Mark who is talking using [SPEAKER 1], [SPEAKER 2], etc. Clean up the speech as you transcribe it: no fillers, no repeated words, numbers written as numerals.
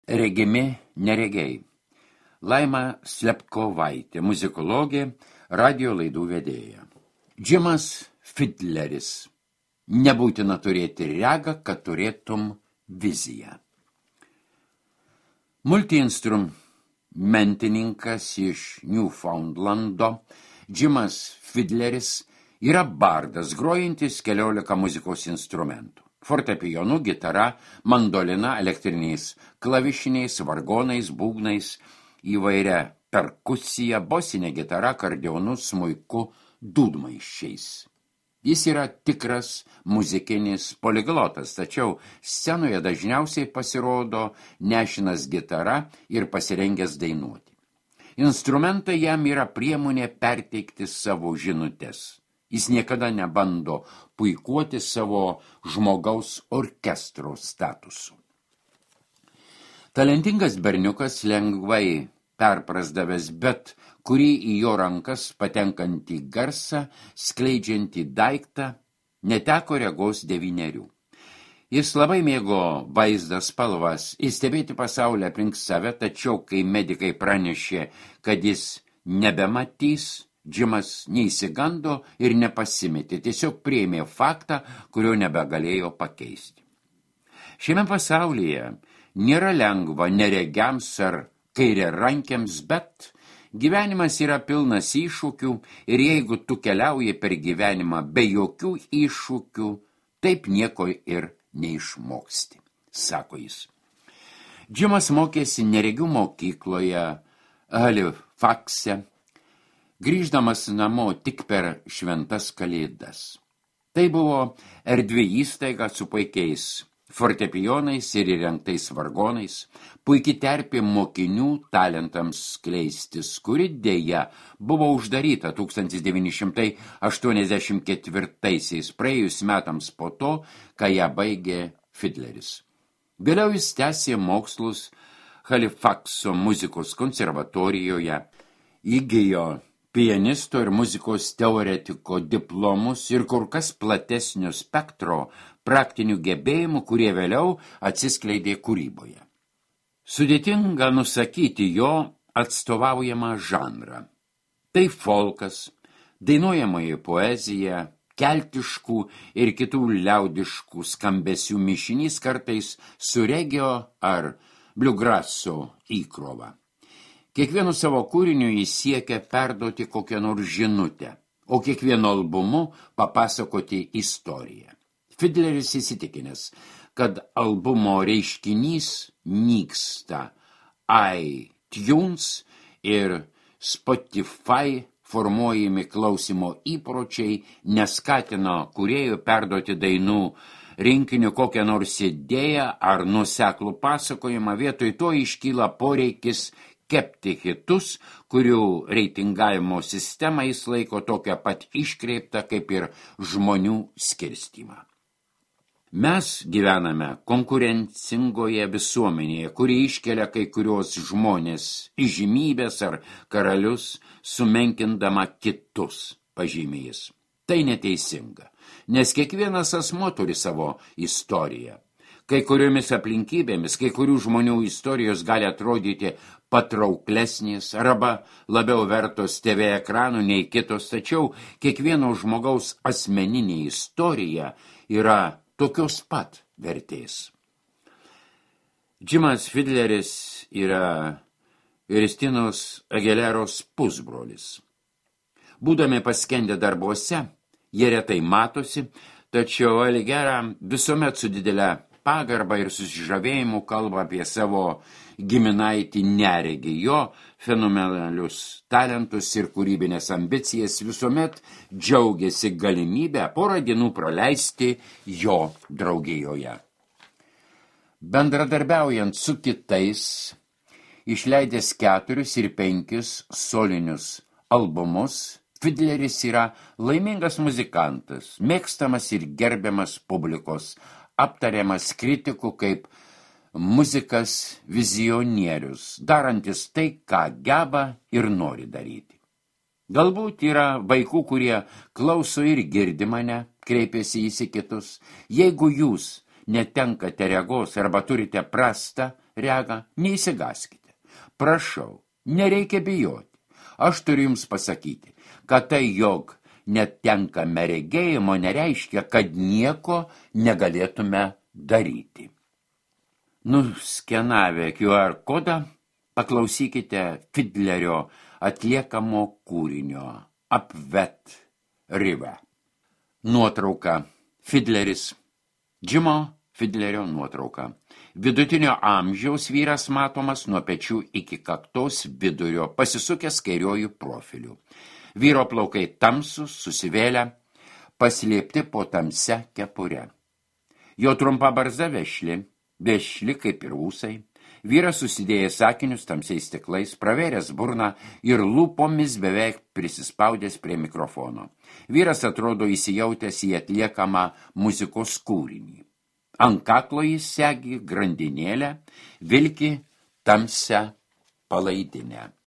[SPEAKER 1] Regimi neregiai. Laima Slepkovaitė, muzikologė, radijo laidų vedėja. Džimas Fidleris. Nebūtina turėti regą, kad turėtum viziją. Multiinstrumentininkas iš Newfoundlando, Džimas Fidleris yra bardas, grojantis 14 muzikos instrumentų. Fortepijonu, gitara, mandolina, elektriniais klavišiniais, vargonais, būgnais, įvairia perkusija, bosinė gitara, akordeonu, smuiku, dūdmaiščiais. Jis yra tikras muzikinis poliglotas, tačiau scenoje dažniausiai pasirodo nešinas gitara ir pasirengęs dainuoti. Instrumentai jam yra priemonė perteikti savo žinutes. Jis niekada nebando puikuoti savo žmogaus orkestro statusu. Talentingas berniukas, lengvai perprasdavęs bet kurį į jo rankas patenkantį garsą, skleidžiantį daiktą, neteko regos 9. Jis labai mėgo vaizdą, spalvas, įstebėti pasaulį aplink save, tačiau kai medikai pranešė, kad jis nebematys, Džimas neįsigando ir nepasimetė, tiesiog priėmė faktą, kurio nebegalėjo pakeisti. Šiame pasaulyje nėra lengva neregiams ar kairiarankiams, bet gyvenimas yra pilnas iššūkių ir jeigu tu keliauji per gyvenimą be jokių iššūkių, taip nieko ir neišmoksti, sako jis. Džimas mokėsi neregių mokykloje Halifaxe, grįždamas namo tik per šventas kalėdas. Tai buvo erdvi įstaiga su puikiais fortepijonais ir įrengtais vargonais, puikiai terpė mokinių talentams skleistis, kuri dėja buvo uždaryta 1984 praėjus metams po to, kai ją baigė Fidleris. Vėliau jis tęsė mokslus Halifaxo muzikos konservatorijoje, įgijo pianisto ir muzikos teoretiko diplomus ir kur kas platesnio spektro praktinių gebėjimų, kurie vėliau atsiskleidė kūryboje. Sudėtinga nusakyti jo atstovaujamą žanrą. Tai folkas, dainuojamoji poezija, keltiškų ir kitų liaudiškų skambesių mišinys, kartais su regio ar bliugraso įkrova. Kiekvienu savo kūriniu jis siekia perduoti kokią nors žinutę, o kiekvienu albumu papasakoti istoriją. Fidleris įsitikinęs, kad albumo reiškinys nyksta. iTunes ir Spotify formuojami klausimo įpročiai neskatino kūrėjų perduoti dainų rinkiniu kokią nors idėją ar nuoseklų pasakojimą, vietoj to iškyla poreikis kepti hitus, kurių reitingavimo sistemą jis laiko tokią pat iškreiptą kaip ir žmonių skirstymą. Mes gyvename konkurencingoje visuomenėje, kuri iškelia kai kurios žmonės įžymybės ar karalius, sumenkindama kitus, pažymė jis. Tai neteisinga, nes kiekvienas asmuo turi savo istoriją. Kai kuriomis aplinkybėmis, kai kurių žmonių istorijos gali atrodyti patrauklesnės arba labiau vertos TV ekranų nei kitos, tačiau kiekvieno žmogaus asmeninė istorija yra tokios pat vertės. Džimas Fidleris yra Kristinos Aguileros pusbrolis. Būdami paskendę darbuose, jie retai matosi, tačiau Aguilera visuomet su didelė pagarba ir susižavėjimu kalba apie savo giminaitį neregį, jo fenomenalius talentus ir kūrybinės ambicijas, visuomet džiaugiasi galimybę porą dienų praleisti jo draugijoje. Bendradarbiaujant su kitais, išleidęs 4 ir 5 solinius albumus, Fidleris yra laimingas muzikantas, mėgstamas ir gerbiamas publikos, aptariamas kritikų kaip muzikas vizionierius, darantis tai, ką geba ir nori daryti. Galbūt yra vaikų, kurie klauso ir girdi mane, kreipiasi į kitus. Jeigu jūs netenkate regos arba turite prastą rega, neįsigaskite. Prašau, nereikia bijoti. Aš turiu jums pasakyti, kad tai, jog netenkame regėjimo, nereiškia, kad nieko negalėtume daryti. Nuskenavę QR kodą, paklausykite Fidlerio atliekamo kūrinio Up That River. Nuotrauka. Fidleris. Džimo Fidlerio nuotrauka. Vidutinio amžiaus vyras matomas nuo pečių iki kaktos vidurio, pasisukęs kairiuoju profiliu. Vyro plaukai tamsūs, susivėlę, paslėpti po tamsia kepure. Jo trumpa barzda vešli kaip ir ūsai. Vyras susidėjęs sakinius tamsiais stiklais, pravėręs burną ir lūpomis beveik prisispaudęs prie mikrofono. Vyras atrodo įsijautęs į atliekamą muzikos kūrinį. Ant kaklo jis segi grandinėlę, vilki tamsią palaidinę.